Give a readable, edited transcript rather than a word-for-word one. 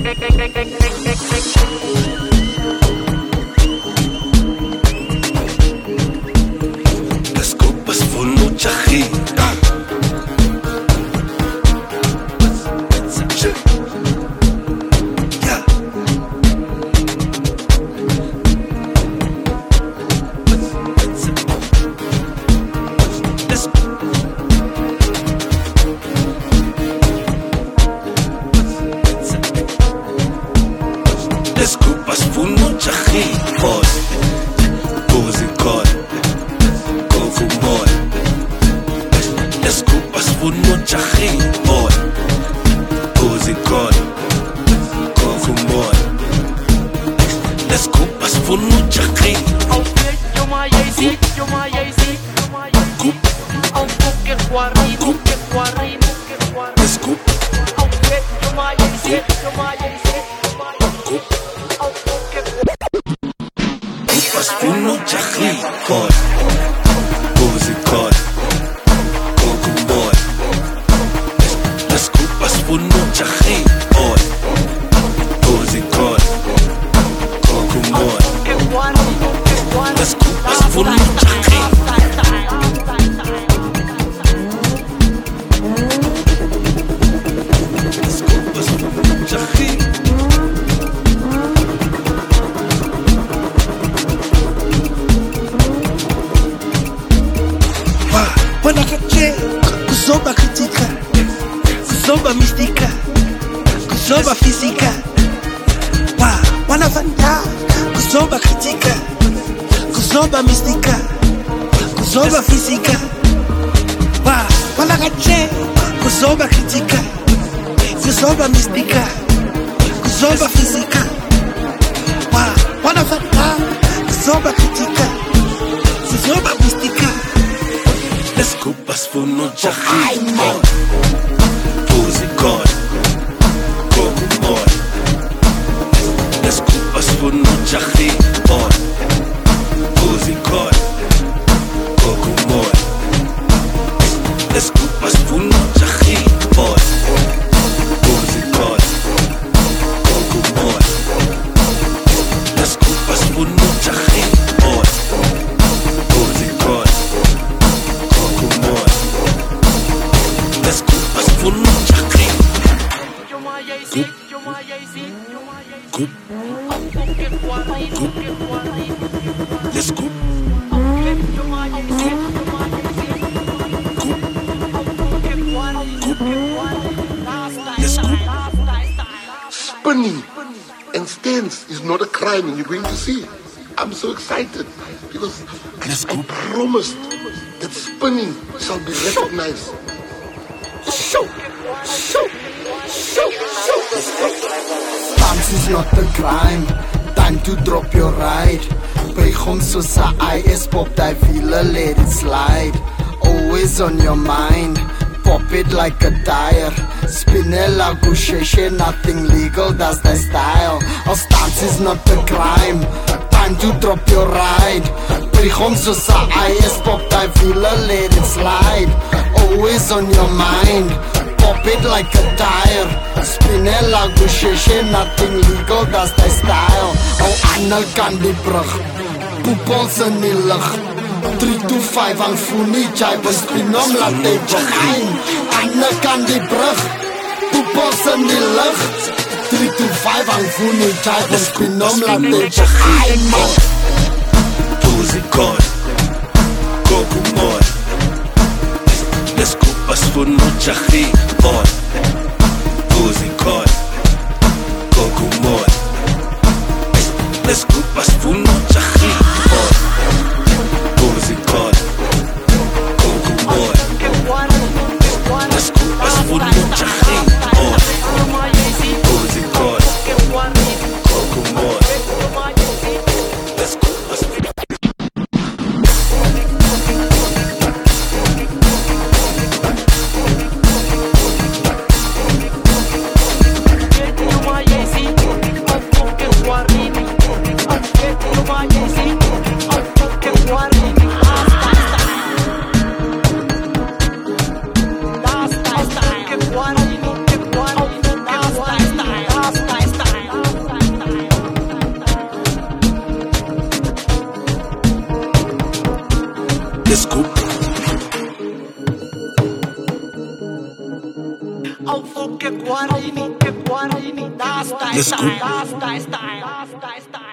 Desculpas por no rir. Desculpas por não te rir, pode. Pose cor, com humor. Desculpas por não te rir, pode. Pose cor, com humor. Desculpas por não te rir. Desculpa. Desculpas por não te rir, pode. Pose cor, com humor. Desculpas por não te rir, pode. Pose cor, com humor. Desculpas por não te rir. Desculpas por não te rir. Wanakache, kuzoba kritika, kuzoba mistika, kuzoba fisika. Wanavanda, kuzoba kritika, kuzoba mistika, kuzoba fisika. Wanakache, kuzoba kritika, kuzoba mistika, kuzoba fisika. Wanavanda, kuzoba kritika, kuzoba mistika. Desculpas por não te rir, pose cor, com humor. Desculpas por não te rir, pose cor, com humor. Desculpas por não te rir, pose cor, com humor. Desculpas por não te rir, pose cor. Desculpas por não te rir. Desculpa. Spinning and stance is not a crime, and you're going to see. I'm so excited because I promised that spinning shall be recognized. Dance is not a crime. Time to drop your ride. Begon soos 'n IS pop, die wiele, let it slide. Always on your mind. Pop it like a tire. Spinella gusheshe, nothing legal, that's the style. Als dance is not a crime. Time to drop your ride. Begon soos 'n IS pop, die wiele, let it slide. Always on your mind. Pop it like a tire. Spinella gusheshe, nothing legal, that's the style. Ander kan die brug, poepels in die lug. 3 to 5 aan Foenie, jy bespin om laat hy begin. Ander kan die brug, poepels in die lug. 3 to 5 aan Foenie, jy bespin om laat hy begin. Pose cor, com humor. Desculpas por não te rir, pose cor, com humor. Desculpas por não te rir, pose cor, com humor. Desculpas por não te rir, pose cor, com humor. Desculpas. Let's go.